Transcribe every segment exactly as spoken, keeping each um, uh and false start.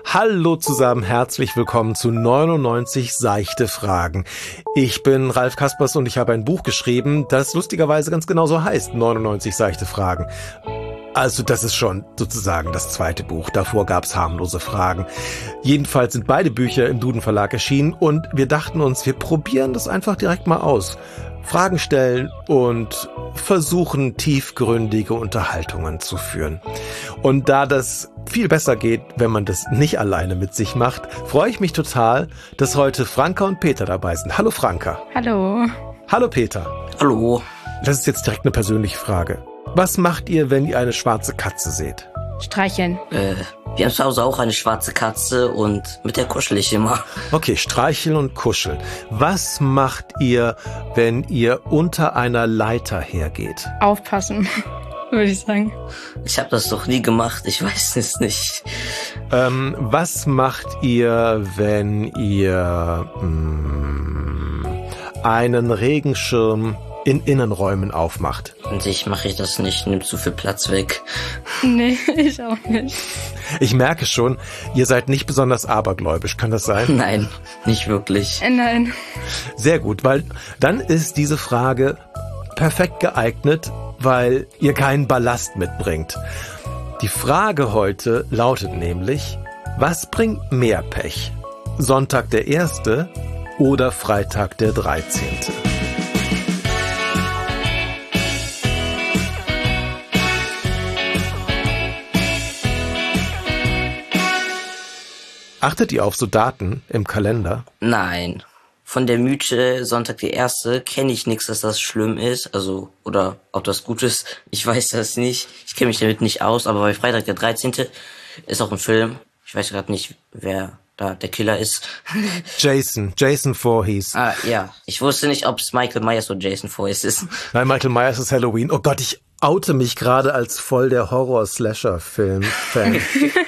Hallo zusammen, herzlich willkommen zu neunundneunzig seichte Fragen. Ich bin Ralf Kaspers und ich habe ein Buch geschrieben, das lustigerweise ganz genauso heißt, neunundneunzig seichte Fragen. Also das ist schon sozusagen das zweite Buch. Davor gab's harmlose Fragen. Jedenfalls sind beide Bücher im Duden Verlag erschienen und wir dachten uns, wir probieren das einfach direkt mal aus. Fragen stellen und versuchen, tiefgründige Unterhaltungen zu führen. Und da das viel besser geht, wenn man das nicht alleine mit sich macht, freue ich mich total, dass heute Franka und Peter dabei sind. Hallo Franka. Hallo. Hallo Peter. Hallo. Das ist jetzt direkt eine persönliche Frage. Was macht ihr, wenn ihr eine schwarze Katze seht? Streicheln. Äh, wir haben zu Hause auch eine schwarze Katze und mit der kuschel ich immer. Okay, streicheln und kuscheln. Was macht ihr, wenn ihr unter einer Leiter hergeht? Aufpassen, würde ich sagen. Ich habe das doch nie gemacht, ich weiß es nicht. Ähm, was macht ihr, wenn ihr mh, einen Regenschirm in Innenräumen aufmacht? Und ich mache ich das nicht, nimmt zu viel Platz weg. Nee, ich auch nicht. Ich merke schon, ihr seid nicht besonders abergläubisch, kann das sein? Nein, nicht wirklich. Äh, nein. Sehr gut, weil dann ist diese Frage perfekt geeignet, weil ihr keinen Ballast mitbringt. Die Frage heute lautet nämlich, was bringt mehr Pech? Sonntag der erste oder Freitag der dreizehnte? Achtet ihr auf so Daten im Kalender? Nein. Von der Mythe Sonntag der erste kenne ich nichts, dass das schlimm ist. Also, oder ob das gut ist, ich weiß das nicht. Ich kenne mich damit nicht aus, aber bei Freitag der dreizehnte ist auch ein Film. Ich weiß gerade nicht, wer da der Killer ist. Jason, Jason Voorhees. Ah, ja. Ich wusste nicht, ob es Michael Myers oder Jason Voorhees ist. Nein, Michael Myers ist Halloween. Oh Gott, ich oute mich gerade als voll der Horror-Slasher-Film-Fan.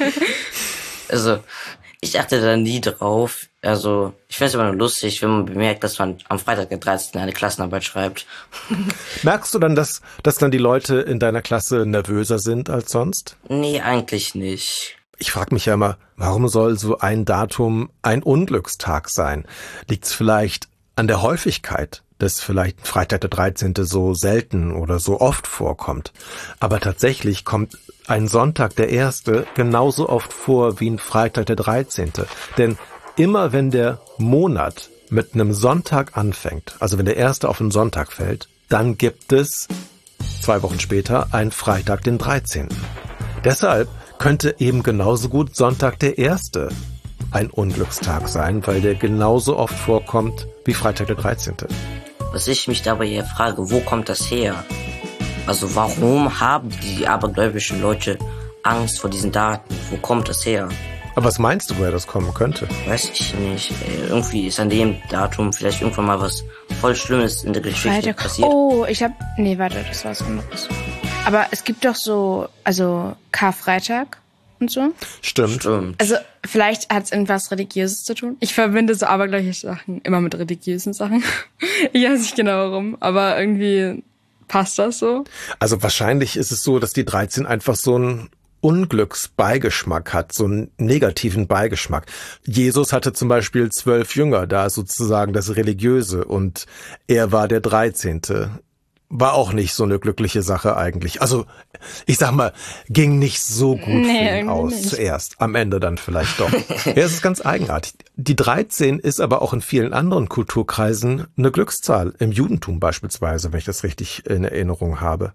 Also, ich achte da nie drauf. Also, ich finde es immer nur lustig, wenn man bemerkt, dass man am Freitag der dreizehnte eine Klassenarbeit schreibt. Merkst du dann, dass, dass dann die Leute in deiner Klasse nervöser sind als sonst? Nee, eigentlich nicht. Ich frage mich ja immer, warum soll so ein Datum ein Unglückstag sein? Liegt es vielleicht an der Häufigkeit, dass vielleicht Freitag der dreizehnte so selten oder so oft vorkommt? Aber tatsächlich kommt ein Sonntag der erste genauso oft vor wie ein Freitag der dreizehnte. Denn immer wenn der Monat mit einem Sonntag anfängt, also wenn der erste auf einen Sonntag fällt, dann gibt es zwei Wochen später einen Freitag den dreizehnten. Deshalb könnte eben genauso gut Sonntag der erste ein Unglückstag sein, weil der genauso oft vorkommt wie Freitag der dreizehnte. Was ich mich dabei hier frage, wo kommt das her? Also warum haben die abergläubischen Leute Angst vor diesen Daten? Wo kommt das her? Aber was meinst du, woher das kommen könnte? Weiß ich nicht. Irgendwie ist an dem Datum vielleicht irgendwann mal was voll Schlimmes in der Geschichte Freitag. passiert. Oh, ich hab... Nee, warte, das war was anderes. Aber es gibt doch so, also Karfreitag und so. Stimmt. Stimmt. Also vielleicht hat es irgendwas Religiöses zu tun. Ich verbinde so abergläubische Sachen immer mit religiösen Sachen. Ich weiß nicht genau warum, aber irgendwie passt das so. Also wahrscheinlich ist es so, dass die dreizehn einfach so einen Unglücksbeigeschmack hat, so einen negativen Beigeschmack. Jesus hatte zum Beispiel zwölf Jünger, da ist sozusagen das Religiöse und er war der dreizehnte. War auch nicht so eine glückliche Sache eigentlich. Also, ich sag mal, ging nicht so gut nee, für ihn aus nicht. zuerst. Am Ende dann vielleicht doch. Ja, es ist ganz eigenartig. Die dreizehn ist aber auch in vielen anderen Kulturkreisen eine Glückszahl. Im Judentum beispielsweise, wenn ich das richtig in Erinnerung habe.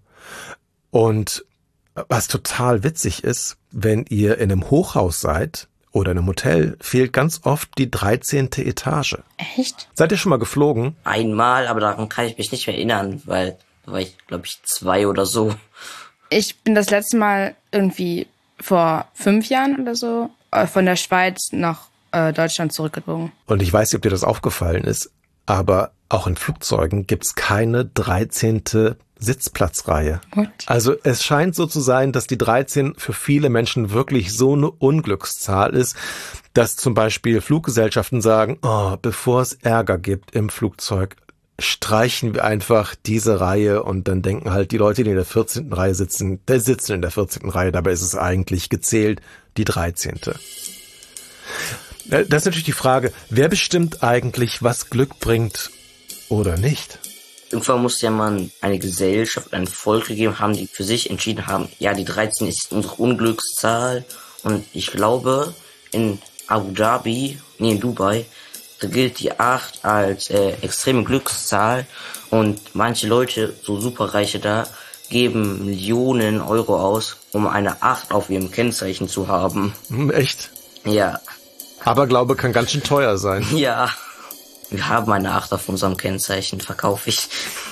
Und was total witzig ist, wenn ihr in einem Hochhaus seid oder in einem Hotel, fehlt ganz oft die dreizehnte Etage. Echt? Seid ihr schon mal geflogen? Einmal, aber daran kann ich mich nicht mehr erinnern, weil da war ich, glaube ich, zwei oder so. Ich bin das letzte Mal irgendwie vor fünf Jahren oder so von der Schweiz nach äh, Deutschland zurückgeflogen. Und ich weiß nicht, ob dir das aufgefallen ist, aber auch in Flugzeugen gibt's keine dreizehnte Sitzplatzreihe. What? Also es scheint so zu sein, dass die dreizehn für viele Menschen wirklich so eine Unglückszahl ist, dass zum Beispiel Fluggesellschaften sagen, oh, bevor es Ärger gibt im Flugzeug, streichen wir einfach diese Reihe und dann denken halt die Leute, die in der vierzehnten Reihe sitzen, die sitzen in der vierzehnten Reihe, dabei ist es eigentlich gezählt die dreizehnte. Das ist natürlich die Frage, wer bestimmt eigentlich, was Glück bringt oder nicht? Irgendwann muss ja mal eine Gesellschaft, ein Volk gegeben haben, die für sich entschieden haben, ja, die dreizehn ist unsere Unglückszahl. Und ich glaube, in Abu Dhabi, nee, in Dubai, da gilt die acht als äh, extreme Glückszahl. Und manche Leute, so Superreiche da, geben Millionen Euro aus, um eine acht auf ihrem Kennzeichen zu haben. Hm, echt? Ja. Aberglaube kann ganz schön teuer sein. Ja. Wir haben eine acht auf unserem Kennzeichen, verkaufe ich.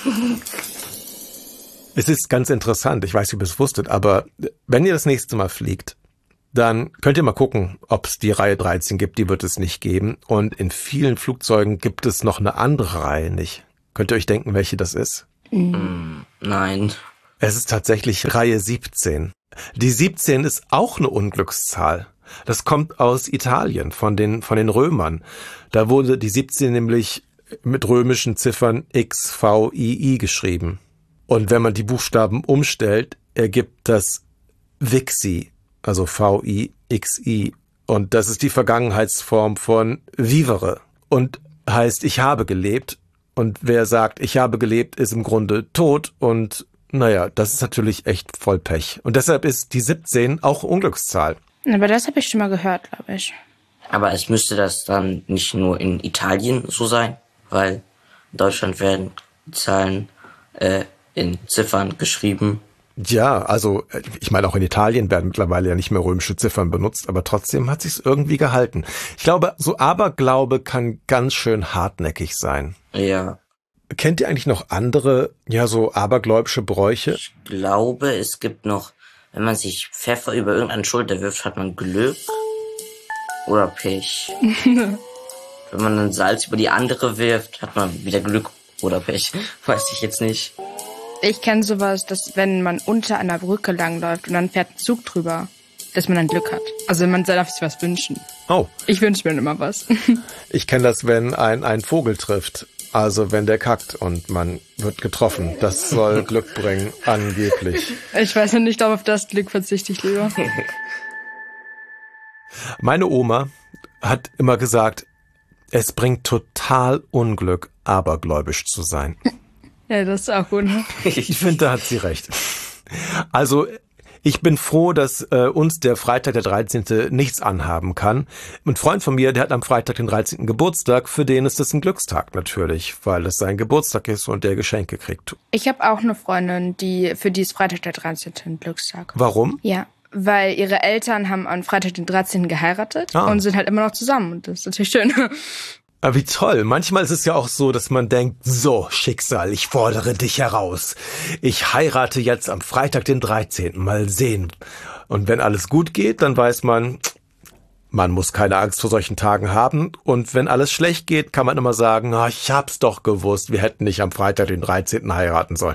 Es ist ganz interessant, ich weiß nicht, ob ihr es wusstet, aber wenn ihr das nächste Mal fliegt, dann könnt ihr mal gucken, ob es die Reihe dreizehn gibt, die wird es nicht geben. Und in vielen Flugzeugen gibt es noch eine andere Reihe nicht. Könnt ihr euch denken, welche das ist? Mm, nein. Es ist tatsächlich Reihe siebzehn. Die siebzehn ist auch eine Unglückszahl. Das kommt aus Italien, von den, von den Römern. Da wurde die siebzehn nämlich mit römischen Ziffern X V I I geschrieben. Und wenn man die Buchstaben umstellt, ergibt das Vixi, also V I X I. Und das ist die Vergangenheitsform von vivere und heißt ich habe gelebt. Und wer sagt, ich habe gelebt, ist im Grunde tot. Und naja, das ist natürlich echt voll Pech. Und deshalb ist die siebzehn auch Unglückszahl. Aber das habe ich schon mal gehört, glaube ich. Aber es müsste das dann nicht nur in Italien so sein, weil in Deutschland werden die Zahlen äh, in Ziffern geschrieben. Ja, also ich meine, auch in Italien werden mittlerweile ja nicht mehr römische Ziffern benutzt, aber trotzdem hat sich's irgendwie gehalten. Ich glaube, so Aberglaube kann ganz schön hartnäckig sein. Ja. Kennt ihr eigentlich noch andere, ja, so abergläubische Bräuche? Ich glaube, es gibt noch, wenn man sich Pfeffer über irgendeine Schulter wirft, hat man Glück oder Pech. Wenn man dann Salz über die andere wirft, hat man wieder Glück oder Pech. Weiß ich jetzt nicht. Ich kenne sowas, dass wenn man unter einer Brücke langläuft und dann fährt ein Zug drüber, dass man dann Glück hat. Also man darf sich was wünschen. Oh. Ich wünsche mir immer was. Ich kenne das, wenn ein, ein Vogel trifft. Also wenn der kackt und man wird getroffen. Das soll Glück bringen, angeblich. Ich weiß nicht, ich glaube, auf das Glück verzichte ich lieber. Meine Oma hat immer gesagt, es bringt total Unglück, abergläubisch zu sein. Ja, das ist auch gut. Ich finde, da hat sie recht. Also ich bin froh, dass äh, uns der Freitag, der dreizehnte nichts anhaben kann. Ein Freund von mir, der hat am Freitag den dreizehnten Geburtstag, für den ist das ein Glückstag natürlich, weil es sein Geburtstag ist und der Geschenke kriegt. Ich habe auch eine Freundin, die für die ist Freitag der dreizehnte ein Glückstag. Warum? Ja, weil ihre Eltern haben am Freitag den dreizehnten geheiratet ah. und sind halt immer noch zusammen und das ist natürlich schön. Aber wie toll. Manchmal ist es ja auch so, dass man denkt, so, Schicksal, ich fordere dich heraus. Ich heirate jetzt am Freitag, den dreizehnten Mal sehen. Und wenn alles gut geht, dann weiß man, man muss keine Angst vor solchen Tagen haben. Und wenn alles schlecht geht, kann man immer sagen, na, ich hab's doch gewusst, wir hätten nicht am Freitag, den dreizehnten heiraten sollen.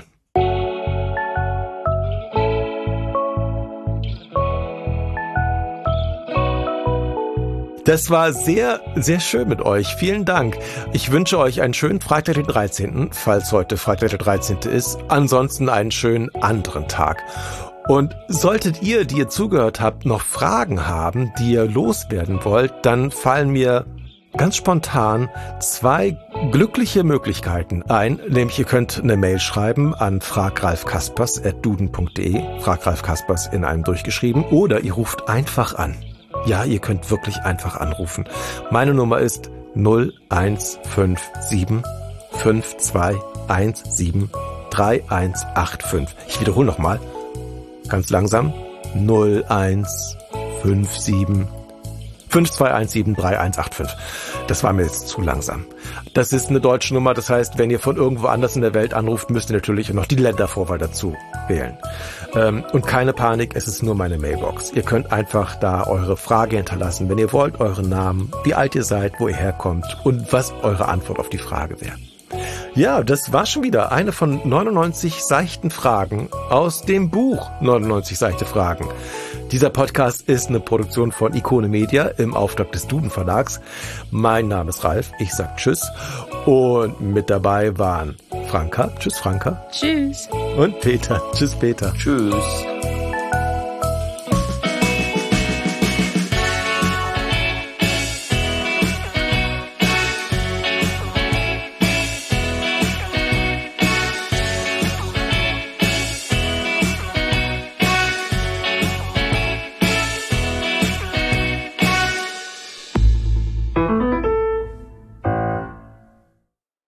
Das war sehr, sehr schön mit euch. Vielen Dank. Ich wünsche euch einen schönen Freitag, den dreizehnten, falls heute Freitag der dreizehnte ist. Ansonsten einen schönen anderen Tag. Und solltet ihr, die ihr zugehört habt, noch Fragen haben, die ihr loswerden wollt, dann fallen mir ganz spontan zwei glückliche Möglichkeiten ein. Nämlich ihr könnt eine Mail schreiben an fragralfkaspers at duden punkt de, fragralfkaspers in einem durchgeschrieben, oder ihr ruft einfach an. Ja, ihr könnt wirklich einfach anrufen. Meine Nummer ist null eins fünf sieben fünf zwei eins sieben drei eins acht fünf. Ich wiederhole nochmal, ganz langsam, null eins fünf sieben fünf zwei eins sieben drei eins acht fünf. Das war mir jetzt zu langsam. Das ist eine deutsche Nummer, das heißt, wenn ihr von irgendwo anders in der Welt anruft, müsst ihr natürlich noch die Ländervorwahl dazu wählen. Ähm, und keine Panik, es ist nur meine Mailbox. Ihr könnt einfach da eure Frage hinterlassen, wenn ihr wollt, euren Namen, wie alt ihr seid, wo ihr herkommt und was eure Antwort auf die Frage wäre. Ja, das war schon wieder eine von neunundneunzig seichten Fragen aus dem Buch neunundneunzig seichte Fragen. Dieser Podcast ist eine Produktion von Ikone Media im Auftrag des Duden Verlags. Mein Name ist Ralf, ich sag Tschüss. Und mit dabei waren Franka, tschüss Franka. Tschüss. Und Peter, tschüss Peter. Tschüss.